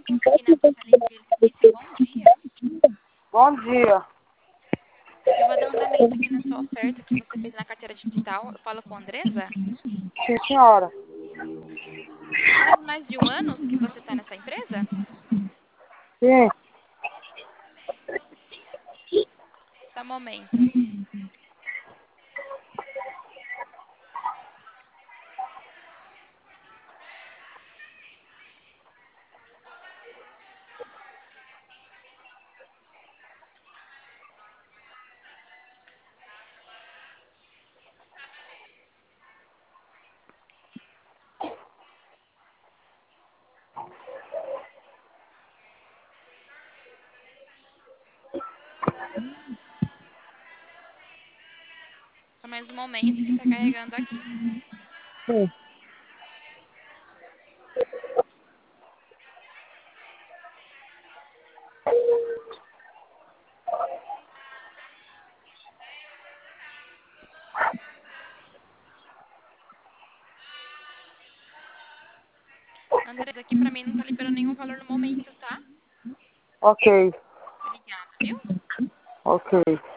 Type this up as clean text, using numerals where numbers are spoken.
consegui, né? Eu passei de ele. Disse bom dia. Bom dia. Eu vou dar um andamento aqui na sua oferta que você fez na carteira digital. Eu falo com a Andresa. Sim, senhora. Faz mais de um ano que você está nessa empresa? Sim. Só um momento. Só mais um momento que está carregando aqui. Sim. Andresa, aqui pra mim não tá liberando nenhum valor no momento, tá? Ok. Obrigada, viu? Ok.